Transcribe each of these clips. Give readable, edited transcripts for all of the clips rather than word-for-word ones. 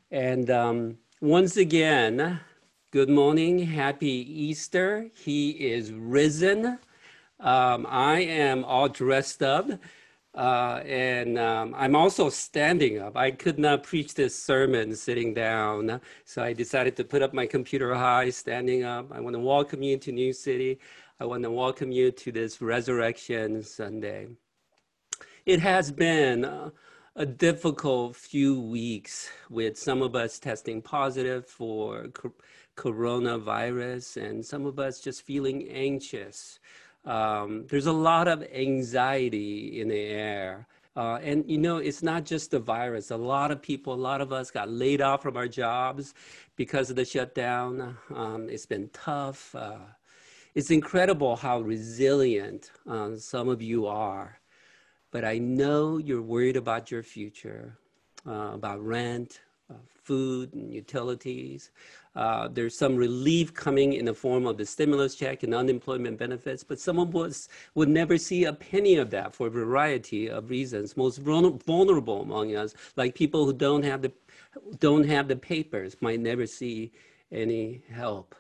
And once again, good morning, happy Easter. He is risen. I am all dressed up, and I'm also standing up. I could not preach this sermon sitting down, so I decided to put up my computer high, standing up. I want to welcome you to New City. I want to welcome you to this Resurrection Sunday. It has been a difficult few weeks with some of us testing positive for coronavirus and some of us just feeling anxious. There's a lot of anxiety in the air. And you know, it's not just the virus. A lot of people, a lot of us got laid off from our jobs because of the shutdown. It's been tough. It's incredible how resilient some of you are. But I know you're worried about your future, about rent, food, and utilities. There's some relief coming in the form of the stimulus check and unemployment benefits, but some of us would never see a penny of that for a variety of reasons. Most vulnerable among us, like people who don't have the papers, might never see any help.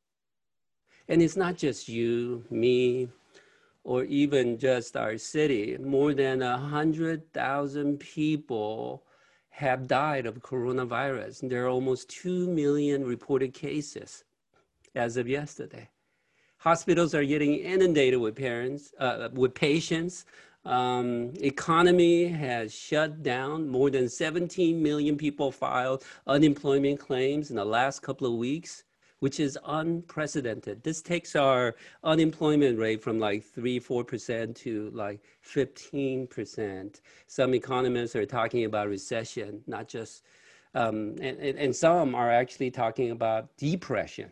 And it's not just you, me, or even just our city. More than 100,000 people have died of coronavirus. And there are almost 2 million reported cases as of yesterday. Hospitals are getting inundated with patients. Economy has shut down. More than 17 million people filed unemployment claims in the last couple of weeks, which is unprecedented. This takes our unemployment rate from like 3-4% to like 15%. Some economists are talking about recession, not just, and some are actually talking about depression.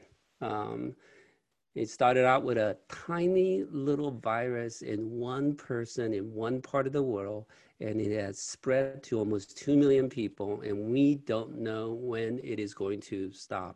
It started out with a tiny little virus in one person in one part of the world, and it has spread to almost 2 million people, and we don't know when it is going to stop.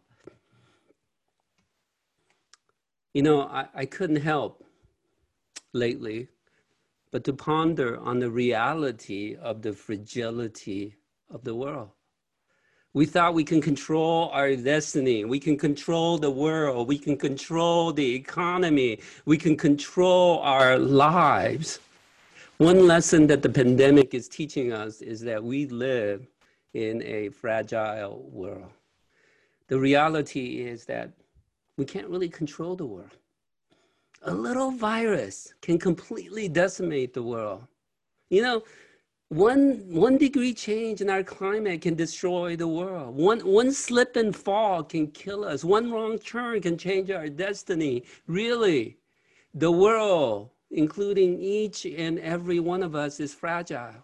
You know, I couldn't help lately but to ponder on the reality of the fragility of the world. We thought we can control our destiny. We can control the world. We can control the economy. We can control our lives. One lesson that the pandemic is teaching us is that we live in a fragile world. The reality is that we can't really control the world. A little virus can completely decimate the world. You know, one degree change in our climate can destroy the world. One slip and fall can kill us. One wrong turn can change our destiny. Really, the world, including each and every one of us, is fragile.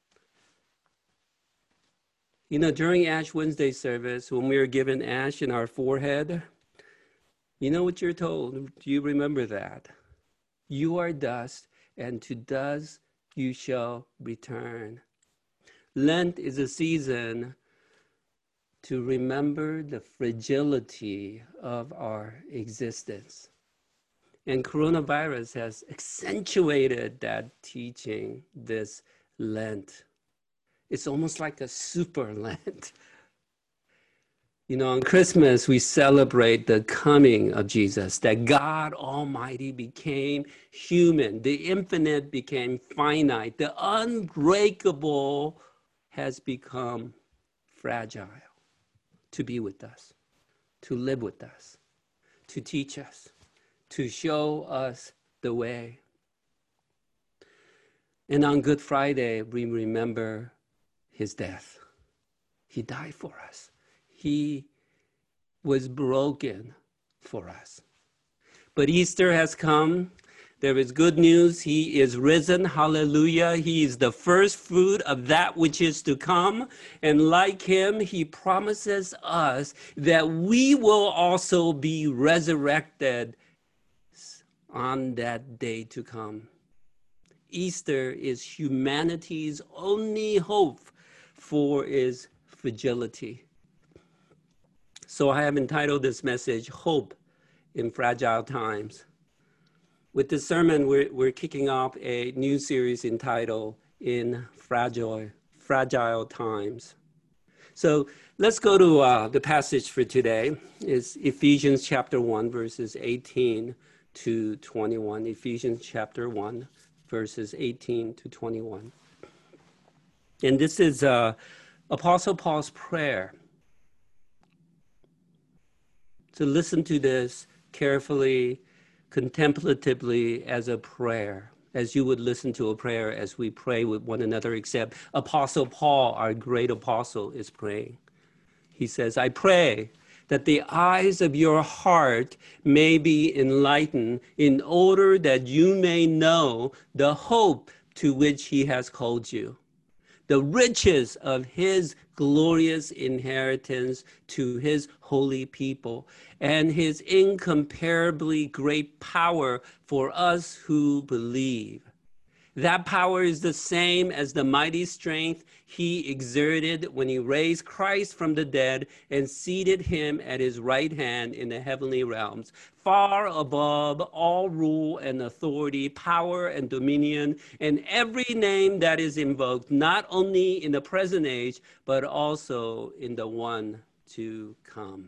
You know, during Ash Wednesday service, when we were given ash in our forehead, you know what you're told? Do you remember that? You are dust, and to dust you shall return. Lent is a season to remember the fragility of our existence. And coronavirus has accentuated that teaching this Lent. It's almost like a super Lent. You know, on Christmas, we celebrate the coming of Jesus, that God Almighty became human, the infinite became finite, the unbreakable has become fragile to be with us, to live with us, to teach us, to show us the way. And on Good Friday, we remember his death. He died for us. He was broken for us. But Easter has come. There is good news. He is risen. Hallelujah. He is the first fruit of that which is to come. And like him, he promises us that we will also be resurrected on that day to come. Easter is humanity's only hope for its fragility. So I have entitled this message, Hope in Fragile Times. With this sermon, we're kicking off a new series entitled In Fragile Times. So let's go to the passage for today. Is Ephesians chapter 1, verses 18 to 21. Ephesians chapter 1, verses 18 to 21. And this is Apostle Paul's prayer. So listen to this carefully, contemplatively as a prayer, as you would listen to a prayer as we pray with one another, except Apostle Paul, our great apostle, is praying. He says, I pray that the eyes of your heart may be enlightened in order that you may know the hope to which he has called you, the riches of his glorious inheritance to his holy people, and his incomparably great power for us who believe. That power is the same as the mighty strength he exerted when he raised Christ from the dead and seated him at his right hand in the heavenly realms, far above all rule and authority, power and dominion, and every name that is invoked, not only in the present age, but also in the one to come.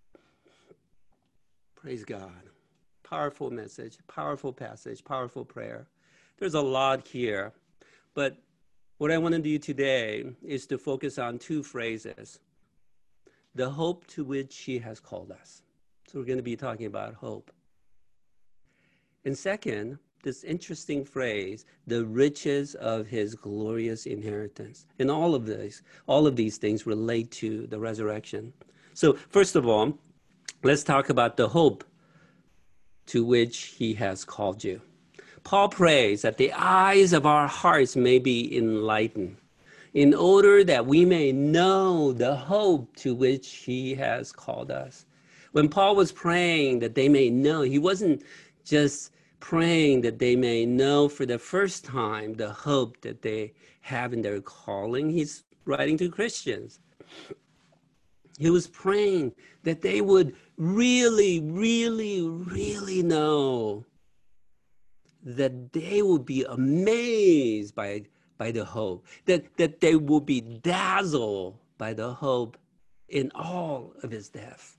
Praise God. Powerful message, powerful passage, powerful prayer. There's a lot here, but what I want to do today is to focus on two phrases. The hope to which he has called us. So we're going to be talking about hope. And second, this interesting phrase, the riches of his glorious inheritance. And all of these things relate to the resurrection. So first of all, let's talk about the hope to which he has called you. Paul prays that the eyes of our hearts may be enlightened in order that we may know the hope to which he has called us. When Paul was praying that they may know, he wasn't just praying that they may know for the first time the hope that they have in their calling. He's writing to Christians. He was praying that they would really, really, really know, that they will be amazed by the hope, that they will be dazzled by the hope in all of his depth.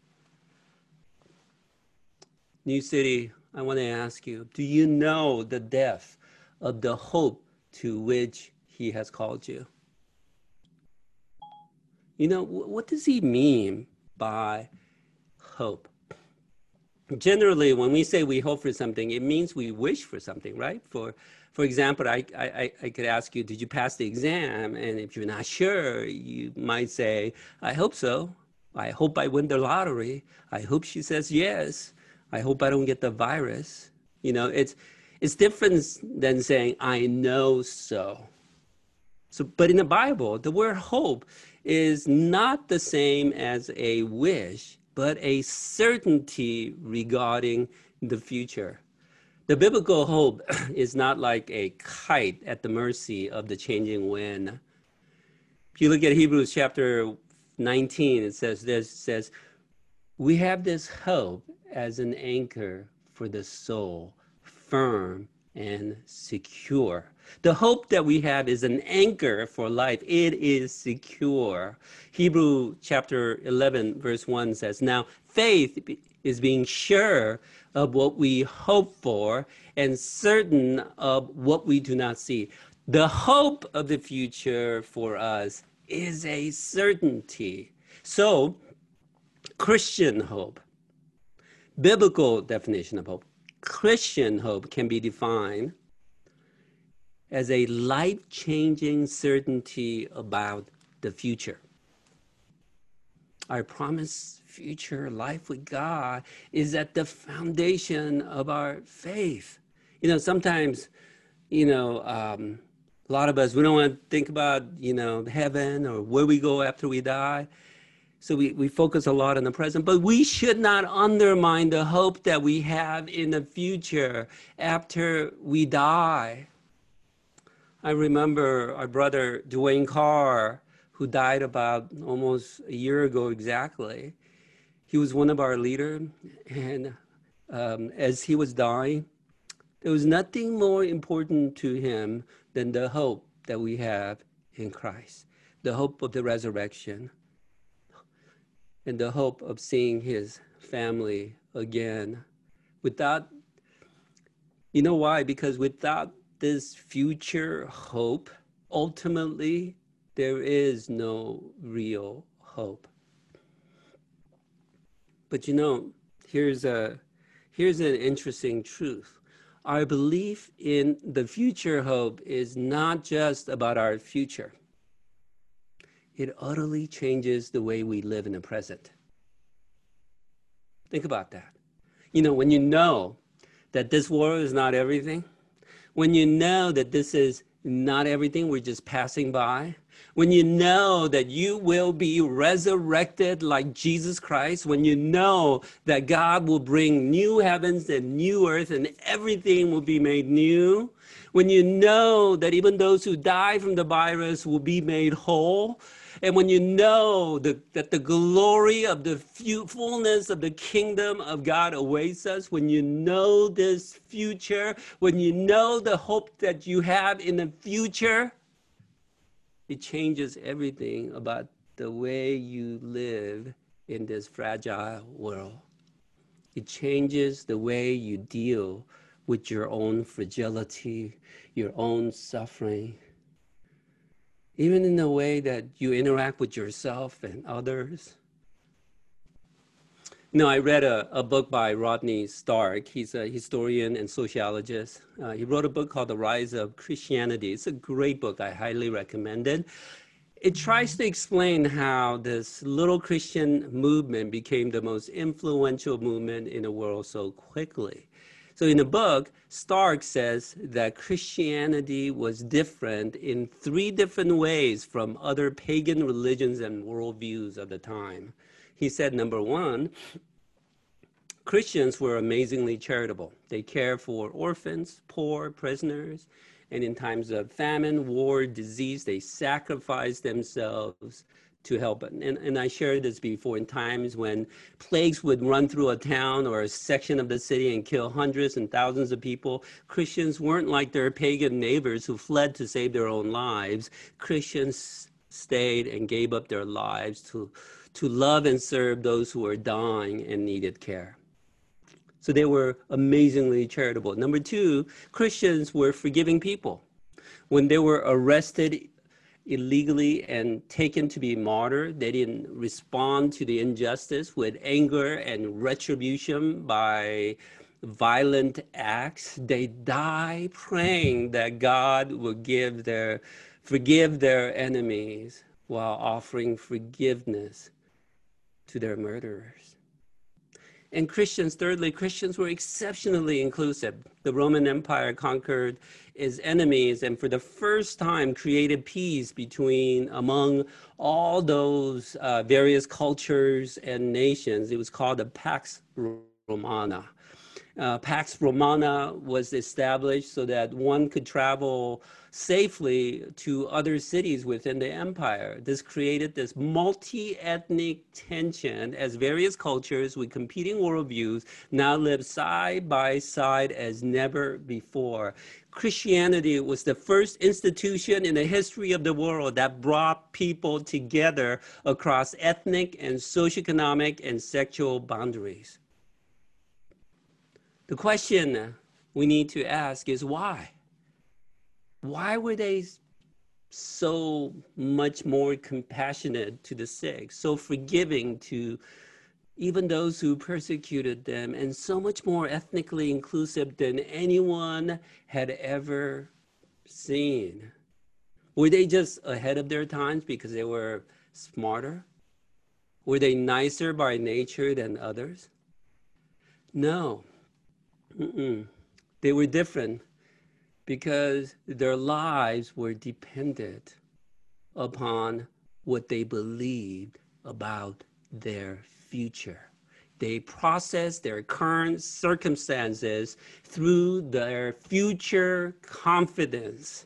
New City, I want to ask you, do you know the depth of the hope to which he has called you? You know, what does he mean by hope? Generally, when we say we hope for something, it means we wish for something, right? For example, I could ask you, did you pass the exam? And if you're not sure, you might say, I hope so. I hope I win the lottery. I hope she says yes. I hope I don't get the virus. You know, it's different than saying, I know so. But in the Bible, the word hope is not the same as a wish, but a certainty regarding the future. The biblical hope is not like a kite at the mercy of the changing wind. If you look at Hebrews chapter 19, it says, we have this hope as an anchor for the soul, firm and secure. The hope that we have is an anchor for life. It is secure. Hebrew chapter 11, verse 1 says, now faith is being sure of what we hope for and certain of what we do not see. The hope of the future for us is a certainty. So, Christian hope, biblical definition of hope, Christian hope can be defined as a life-changing certainty about the future. Our promised future life with God is at the foundation of our faith. You know, sometimes, a lot of us, we don't want to think about, heaven or where we go after we die. So we focus a lot on the present, but we should not undermine the hope that we have in the future after we die. I remember our brother Dwayne Carr, who died about almost a year ago exactly. He was one of our leaders, and as he was dying, there was nothing more important to him than the hope that we have in Christ, the hope of the resurrection. and the hope of seeing his family again. Without, you know why? Because without this future hope, ultimately, there is no real hope. But you know, here's an interesting truth. Our belief in the future hope is not just about our future. It utterly changes the way we live in the present. Think about that. You know, when you know that this world is not everything, when you know that this is not everything, we're just passing by, when you know that you will be resurrected like Jesus Christ, when you know that God will bring new heavens and new earth and everything will be made new, when you know that even those who die from the virus will be made whole, and when you know that the glory of the fullness of the kingdom of God awaits us, when you know this future, when you know the hope that you have in the future, it changes everything about the way you live in this fragile world. It changes the way you deal with your own fragility, your own suffering, even in the way that you interact with yourself and others. You know, I read a book by Rodney Stark. He's a historian and sociologist. He wrote a book called The Rise of Christianity. It's a great book. I highly recommend it. It tries to explain how this little Christian movement became the most influential movement in the world so quickly. So in the book, Stark says that Christianity was different in 3 different ways from other pagan religions and worldviews of the time. He said, number 1, Christians were amazingly charitable. They cared for orphans, poor, prisoners, and in times of famine, war, disease, they sacrificed themselves to help. And I shared this before, in times when plagues would run through a town or a section of the city and kill hundreds and thousands of people, Christians weren't like their pagan neighbors who fled to save their own lives. Christians stayed and gave up their lives to love and serve those who were dying and needed care. So they were amazingly charitable. Number 2, Christians were forgiving people. When they were arrested illegally and taken to be martyred, they didn't respond to the injustice with anger and retribution by violent acts. They died praying that God would forgive their enemies while offering forgiveness to their murderers. And Christians, thirdly, Christians were exceptionally inclusive. The Roman Empire conquered its enemies and for the first time created peace among all those various cultures and nations. It was called the Pax Romana. Pax Romana was established so that one could travel safely to other cities within the empire. This created this multi-ethnic tension as various cultures with competing worldviews now live side by side as never before. Christianity was the first institution in the history of the world that brought people together across ethnic and socioeconomic and sexual boundaries. The question we need to ask is why? Why were they so much more compassionate to the sick, so forgiving to even those who persecuted them, and so much more ethnically inclusive than anyone had ever seen? Were they just ahead of their times because they were smarter? Were they nicer by nature than others? No. They were different because their lives were dependent upon what they believed about their future. They processed their current circumstances through their future confidence.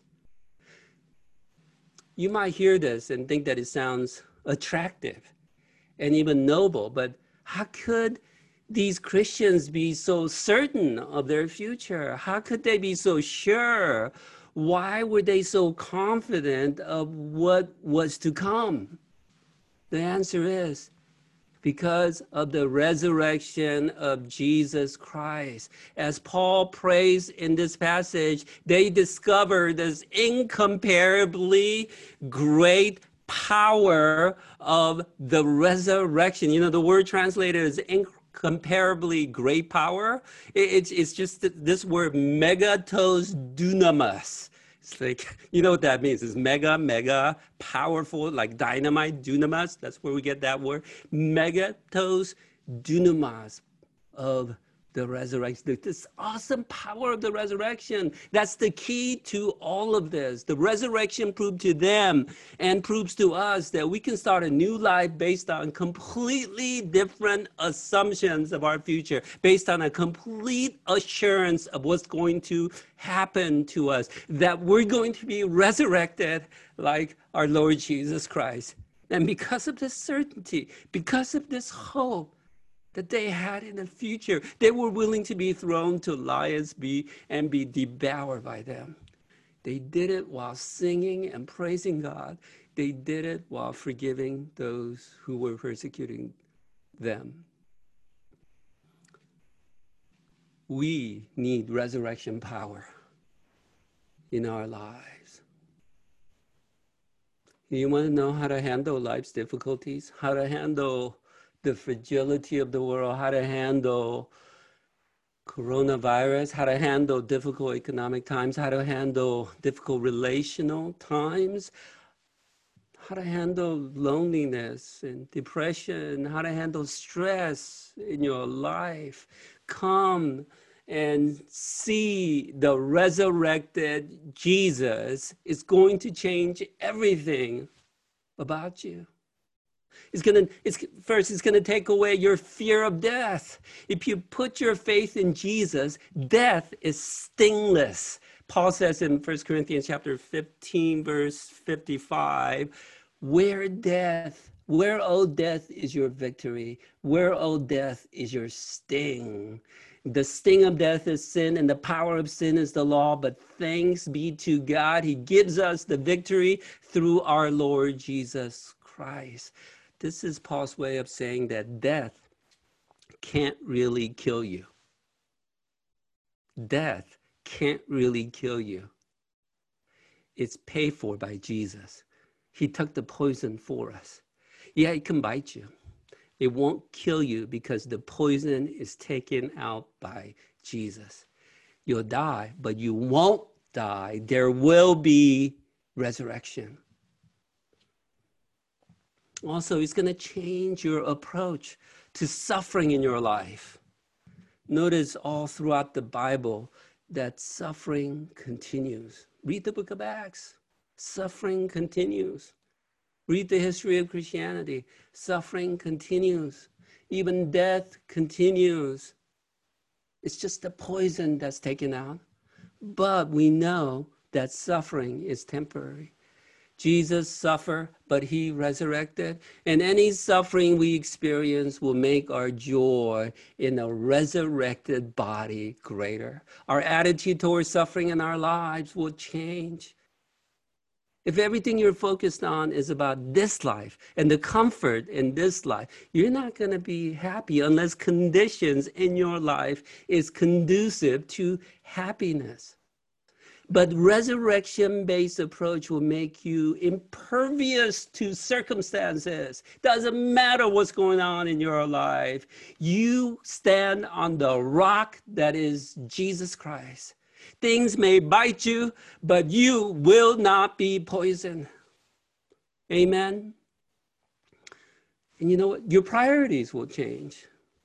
You might hear this and think that it sounds attractive and even noble, but how could these Christians be so certain of their future? How could they be so sure? Why were they so confident of what was to come? The answer is because of the resurrection of Jesus Christ. As Paul prays in this passage, they discover this incomparably great power of the resurrection. You know, the word translated is incomparably great power. It's just this word megatos dunamis. It's like, you know what that means? It's mega, powerful, like dynamite, dunamis. That's where we get that word. Megatos dunamis of the resurrection. This awesome power of the resurrection. That's the key to all of this. The resurrection proved to them and proves to us that we can start a new life based on completely different assumptions of our future, based on a complete assurance of what's going to happen to us, that we're going to be resurrected like our Lord Jesus Christ. And because of this certainty, because of this hope that they had in the future, they were willing to be thrown to lions and be devoured by them. They did it while singing and praising God. They did it while forgiving those who were persecuting them. We need resurrection power in our lives. You want to know how to handle life's difficulties, how to handle the fragility of the world, how to handle coronavirus, how to handle difficult economic times, how to handle difficult relational times, how to handle loneliness and depression, how to handle stress in your life. Come and see the resurrected Jesus is going to change everything about you. It's going to take away your fear of death. If you put your faith in Jesus, death is stingless. Paul says in 1 Corinthians chapter 15, verse 55, where, O death, is your victory? Where, O death, is your sting? The sting of death is sin, and the power of sin is the law. But thanks be to God, he gives us the victory through our Lord Jesus Christ. This is Paul's way of saying that death can't really kill you. Death can't really kill you. It's paid for by Jesus. He took the poison for us. Yeah, it can bite you. It won't kill you because the poison is taken out by Jesus. You'll die, but you won't die. There will be resurrection. Also, it's going to change your approach to suffering in your life. Notice all throughout the Bible that suffering continues. Read the book of Acts. Suffering continues. Read the history of Christianity. Suffering continues. Even death continues. It's just the poison that's taken out. But we know that suffering is temporary. Jesus suffered, but he resurrected. And any suffering we experience will make our joy in a resurrected body greater. Our attitude towards suffering in our lives will change. If everything you're focused on is about this life and the comfort in this life, you're not going to be happy unless conditions in your life is conducive to happiness. But resurrection-based approach will make you impervious to circumstances. Doesn't matter what's going on in your life. You stand on the rock that is Jesus Christ. Things may bite you, but you will not be poisoned. Amen? And you know what? Your priorities will change.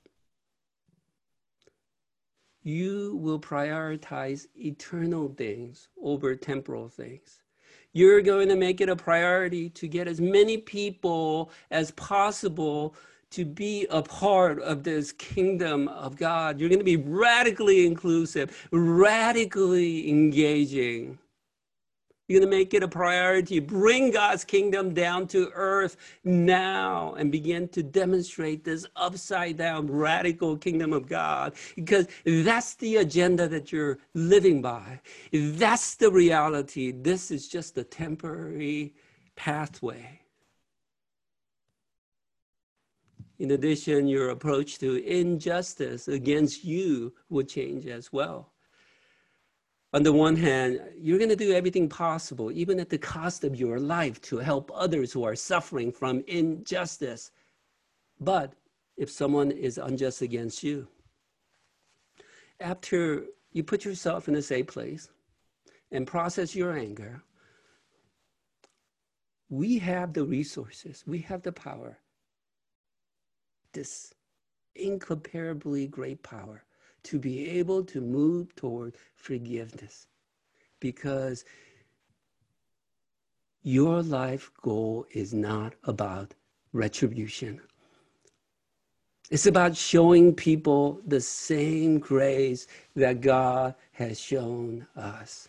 You will prioritize eternal things over temporal things. You're going to make it a priority to get as many people as possible to be a part of this kingdom of God. You're going to be radically inclusive, radically engaging. You're going to make it a priority. Bring God's kingdom down to earth now and begin to demonstrate this upside down radical kingdom of God, because that's the agenda that you're living by. That's the reality. This is just a temporary pathway. In addition, your approach to injustice against you will change as well. On the one hand, you're going to do everything possible, even at the cost of your life, to help others who are suffering from injustice. But if someone is unjust against you, after you put yourself in a safe place and process your anger, we have the resources, we have the power, this incomparably great power to be able to move toward forgiveness, because your life goal is not about retribution. It's about showing people the same grace that God has shown us.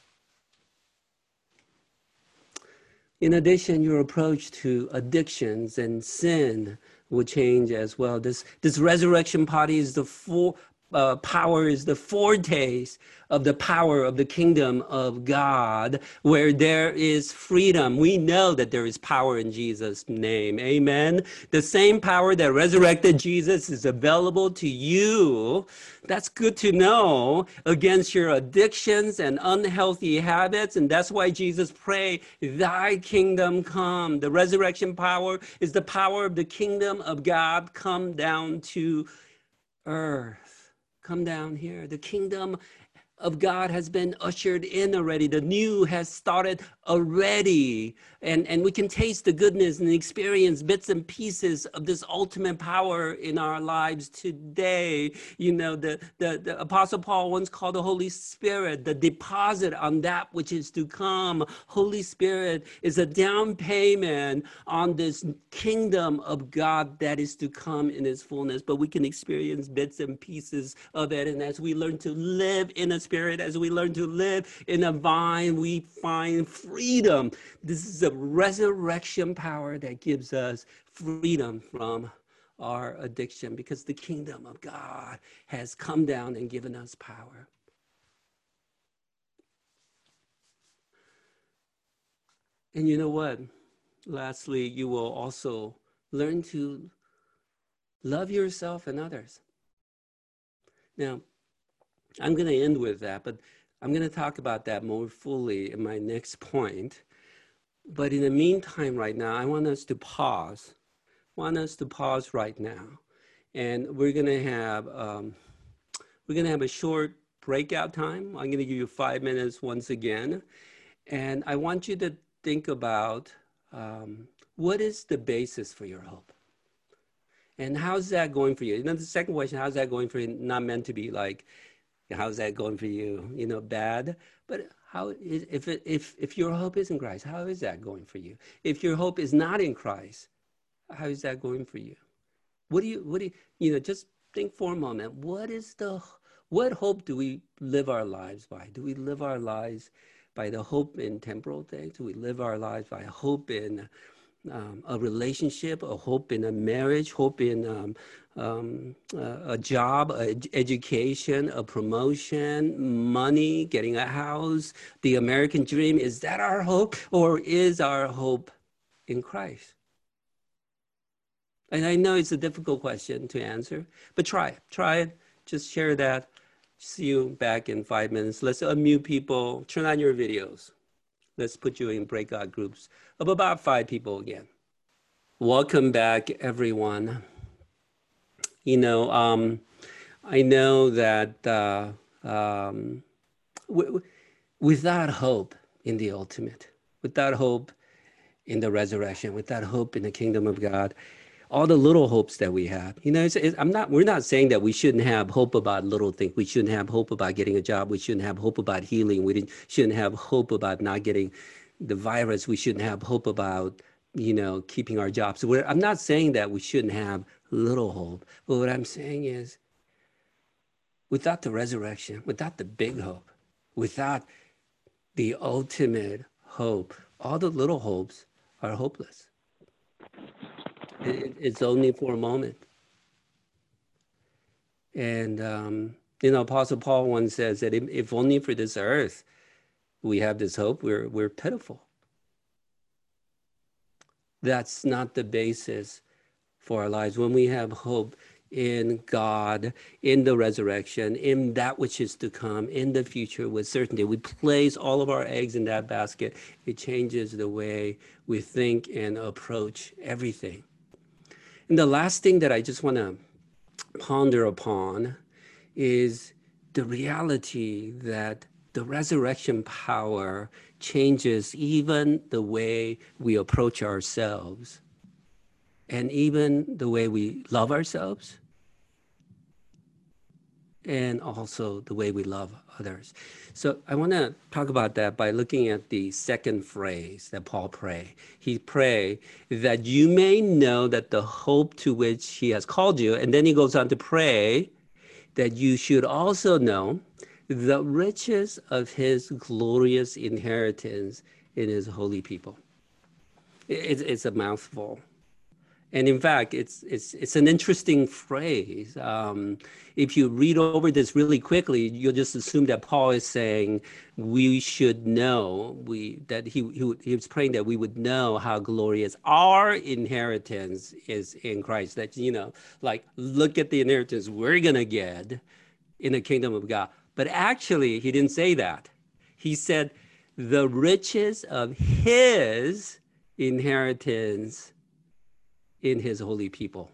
In addition, your approach to addictions and sin will change as well. This resurrection party is the power, is the foretaste of the power of the kingdom of God, where there is freedom. We know that there is power in Jesus' name. Amen. The same power that resurrected Jesus is available to you. That's good to know, against your addictions and unhealthy habits. And that's why Jesus prayed, thy kingdom come. The resurrection power is the power of the kingdom of God come down to earth. Come down here. The kingdom of God has been ushered in already. The new has started already. And we can taste the goodness and experience bits and pieces of this ultimate power in our lives today. You know, the Apostle Paul once called the Holy Spirit the deposit on that which is to come. Holy Spirit is a down payment on this kingdom of God that is to come in its fullness. But we can experience bits and pieces of it. And as we learn to live in a spirit, as we learn to live in a vine, we find freedom. This is a resurrection power that gives us freedom from our addiction, because the kingdom of God has come down and given us power. And you know what? Lastly, you will also learn to love yourself and others. Now, I'm going to end with that, but I'm going to talk about that more fully in my next point. But in the meantime, right now, I want us to pause. Right now. And we're going to have a short breakout time. I'm going to give you 5 minutes once again. And I want you to think about what is the basis for your hope? And how's that going for you? You know, the second question, how's that going for you? Not meant to be like, how's that going for you? You know, bad. But how is, if your hope is in Christ, how is that going for you? If your hope is not in Christ, how is that going for you? What do you, just think for a moment. What hope do we live our lives by? Do we live our lives by the hope in temporal things? Do we live our lives by hope in a relationship, a hope in a marriage, hope in a job, education, a promotion, money, getting a house, the American dream? Is that our hope, or is our hope in Christ? And I know it's a difficult question to answer, but try it. Just share that. See you back in 5 minutes. Let's unmute people. Turn on your videos. Let's put you in breakout groups of about 5 people again. Welcome back, everyone. You know, I know that without hope in the ultimate, without hope in the resurrection, without hope in the kingdom of God, all the little hopes that we have, you know, we're not saying that we shouldn't have hope about little things. We shouldn't have hope about getting a job. We shouldn't have hope about healing. We shouldn't have hope about not getting the virus. We shouldn't have hope about, you know, keeping our jobs. So I'm not saying that we shouldn't have little hope. But what I'm saying is, without the resurrection, without the big hope, without the ultimate hope, all the little hopes are hopeless. It's only for a moment. And, you know, Apostle Paul once says that if only for this earth we have this hope, we're pitiful. That's not the basis for our lives, when we have hope in God, in the resurrection, in that which is to come, in the future with certainty, we place all of our eggs in that basket, it changes the way we think and approach everything. And the last thing that I just want to ponder upon is the reality that the resurrection power changes even the way we approach ourselves and even the way we love ourselves and also the way we love others. So I want to talk about that by looking at the second phrase that Paul prayed. He prayed that you may know that the hope to which he has called you, and then he goes on to pray that you should also know the riches of his glorious inheritance in his holy people. It's a mouthful. And in fact, it's an interesting phrase. If you read over this really quickly, you'll just assume that Paul is saying we should know, that he was praying that we would know how glorious our inheritance is in Christ. That, like, look at the inheritance we're going to get in the kingdom of God. But actually, he didn't say that. He said the riches of his inheritance in his holy people.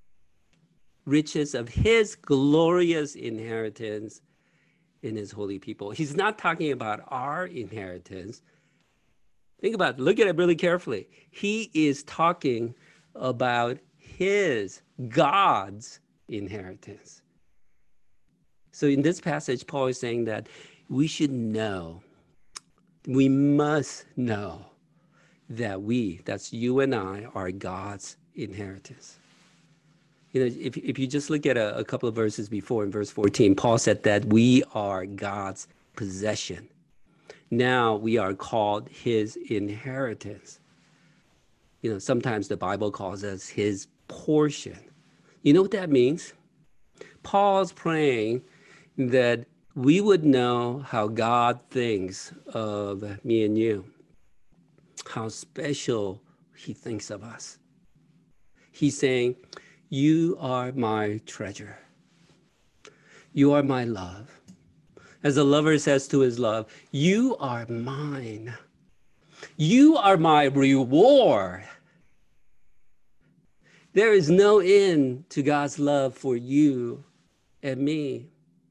Riches of his glorious inheritance in his holy people. He's not talking about our inheritance. Think about it. Look at it really carefully. He is talking about his, God's inheritance. So in this passage, Paul is saying that we should know, we must know that that's you and I, are God's inheritance. If you just look at a couple of verses before, in verse 14, Paul said that we are God's possession. Now we are called his inheritance. Sometimes the Bible calls us his portion. You know what that means? Paul's praying that we would know how God thinks of me and you, how special he thinks of us. He's saying, you are my treasure. You are my love. As a lover says to his love, you are mine. You are my reward. There is no end to God's love for you and me.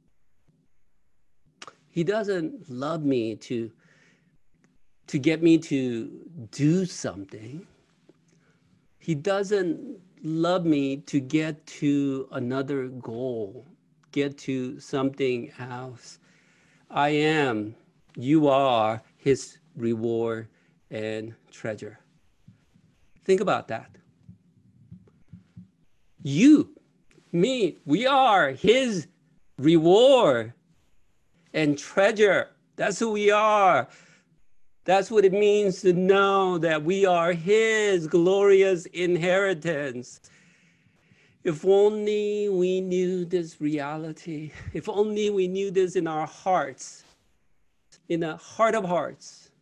He doesn't love me to get me to do something. He doesn't love me to get to another goal, get to something else. You are his reward and treasure. Think about that. You, me, we are his reward and treasure. That's who we are. That's what it means to know that we are his glorious inheritance. If only we knew this reality, if only we knew this in our hearts, in the heart of hearts.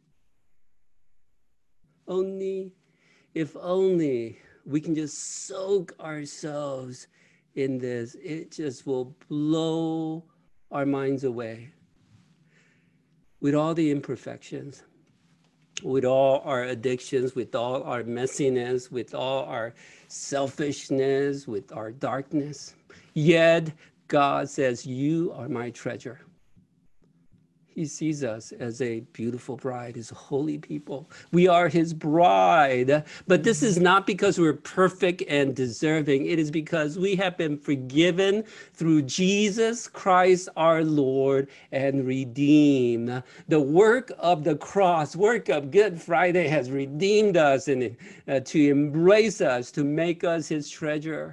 If only we can just soak ourselves in this, it just will blow our minds away. With all the imperfections, with all our addictions, with all our messiness, with all our selfishness, with our darkness, yet God says, you are my treasure. He sees us as a beautiful bride, his holy people. We are his bride. But this is not because we're perfect and deserving. It is because we have been forgiven through Jesus Christ our Lord and redeemed. The work of the cross, work of Good Friday has redeemed us and to embrace us, to make us his treasure.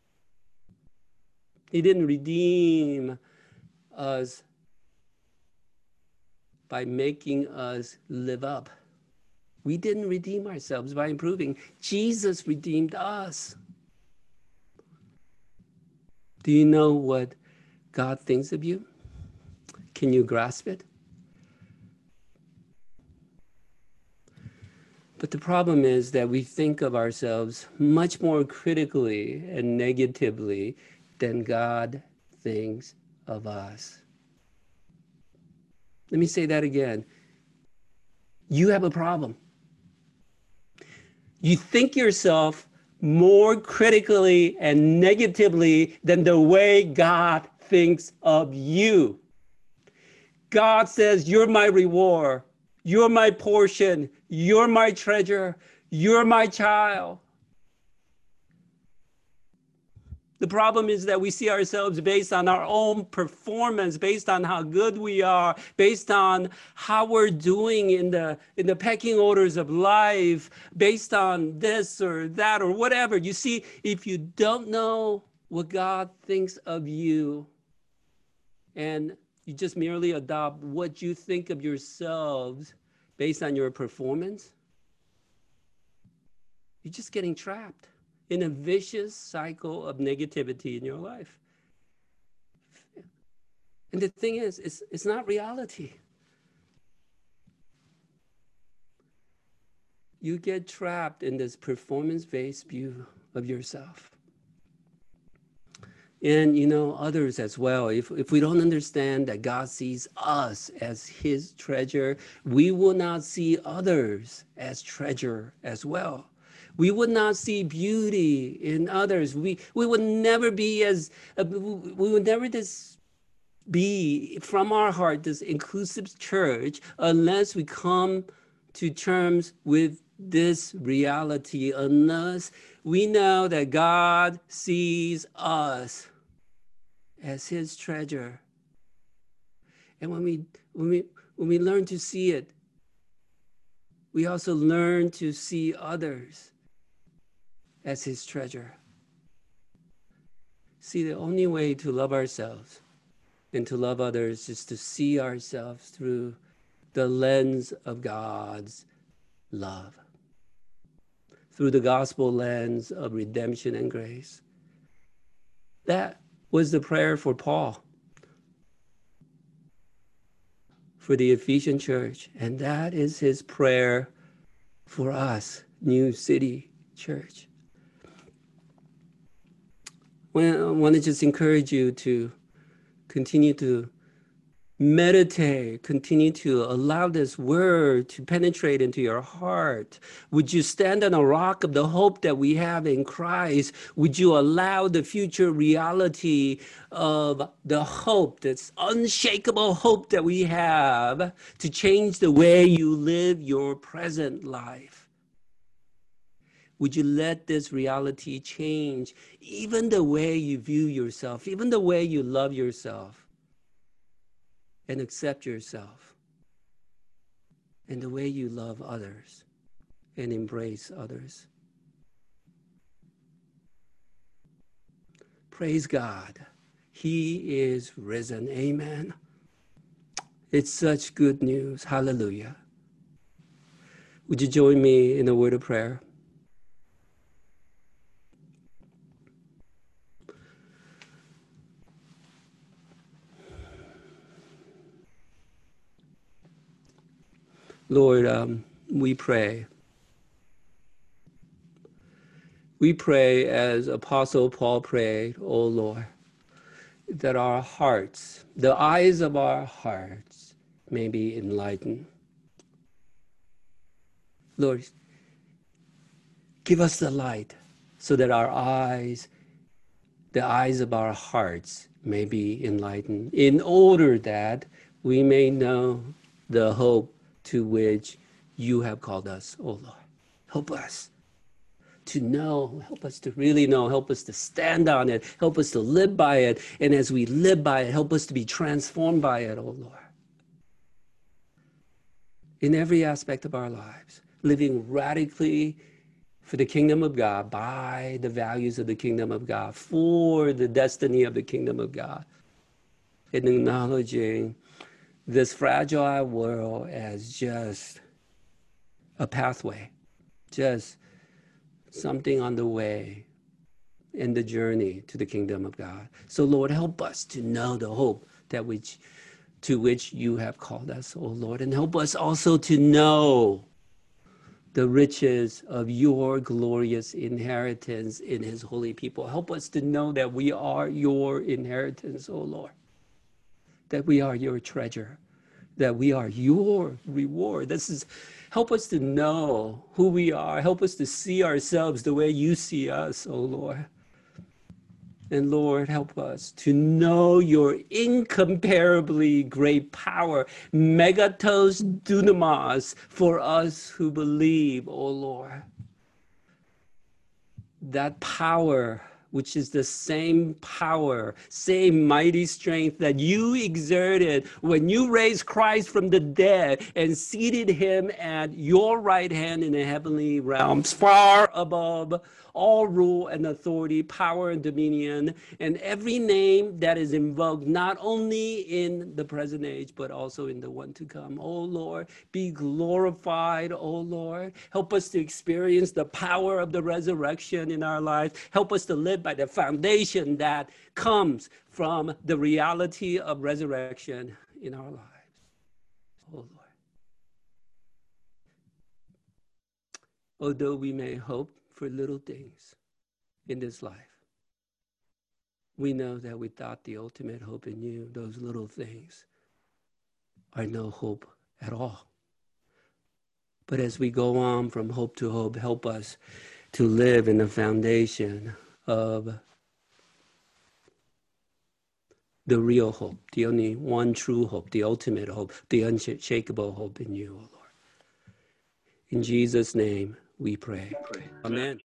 He didn't redeem us by making us live up. We didn't redeem ourselves by improving. Jesus redeemed us. Do you know what God thinks of you? Can you grasp it? But the problem is that we think of ourselves much more critically and negatively than God thinks of us. Let me say that again. You have a problem. You think yourself more critically and negatively than the way God thinks of you. God says, you're my reward. You're my portion. You're my treasure. You're my child. The problem is that we see ourselves based on our own performance, based on how good we are, based on how we're doing in the pecking orders of life, based on this or that or whatever. You see, if you don't know what God thinks of you, and you just merely adopt what you think of yourselves based on your performance, you're just getting trapped in a vicious cycle of negativity in your life. And the thing is, it's not reality. You get trapped in this performance-based view of yourself. And, others as well. If we don't understand that God sees us as his treasure, we will not see others as treasure as well. We would not see beauty in others. We would never be we would never just be from our heart this inclusive church unless we come to terms with this reality, unless we know that God sees us as his treasure. And when we learn to see it, we also learn to see others as his treasure. See, the only way to love ourselves and to love others is to see ourselves through the lens of God's love, through the gospel lens of redemption and grace. That was the prayer for Paul, for the Ephesian church, and that is his prayer for us, New City Church. I want to just encourage you to continue to meditate, continue to allow this word to penetrate into your heart. Would you stand on a rock of the hope that we have in Christ? Would you allow the future reality of the hope, this unshakable hope that we have, to change the way you live your present life? Would you let this reality change even the way you view yourself, even the way you love yourself and accept yourself, and the way you love others and embrace others? Praise God. He is risen. Amen. It's such good news. Hallelujah. Would you join me in a word of prayer? Lord, we pray. We pray as Apostle Paul prayed, oh Lord, that our hearts, the eyes of our hearts, may be enlightened. Lord, give us the light so that our eyes, the eyes of our hearts, may be enlightened, in order that we may know the hope to which you have called us, oh Lord. Help us to know, help us to really know, help us to stand on it, help us to live by it, and as we live by it, help us to be transformed by it, oh Lord. In every aspect of our lives, living radically for the kingdom of God, by the values of the kingdom of God, for the destiny of the kingdom of God, and acknowledging this fragile world as just a pathway, just something on the way in the journey to the kingdom of God. So Lord, help us to know the hope to which you have called us, oh Lord, and help us also to know the riches of your glorious inheritance in his holy people. Help us to know that we are your inheritance, O Lord, that we are your treasure, that we are your reward. Help us to know who we are. Help us to see ourselves the way you see us, O Lord. And Lord, help us to know your incomparably great power, megatos dunamis, for us who believe, O Lord. That power, which is the same power, same mighty strength that you exerted when you raised Christ from the dead and seated him at your right hand in the heavenly realms, far above all rule and authority, power and dominion, and every name that is invoked, not only in the present age, but also in the one to come. Oh Lord, be glorified, oh Lord. Help us to experience the power of the resurrection in our lives. Help us to live by the foundation that comes from the reality of resurrection in our lives. Oh Lord. Although we may hope for little things in this life, we know that without the ultimate hope in you, those little things are no hope at all. But as we go on from hope to hope, help us to live in the foundation of the real hope, the only one true hope, the ultimate hope, the unshakable hope in you, O Lord. In Jesus' name we pray. Amen.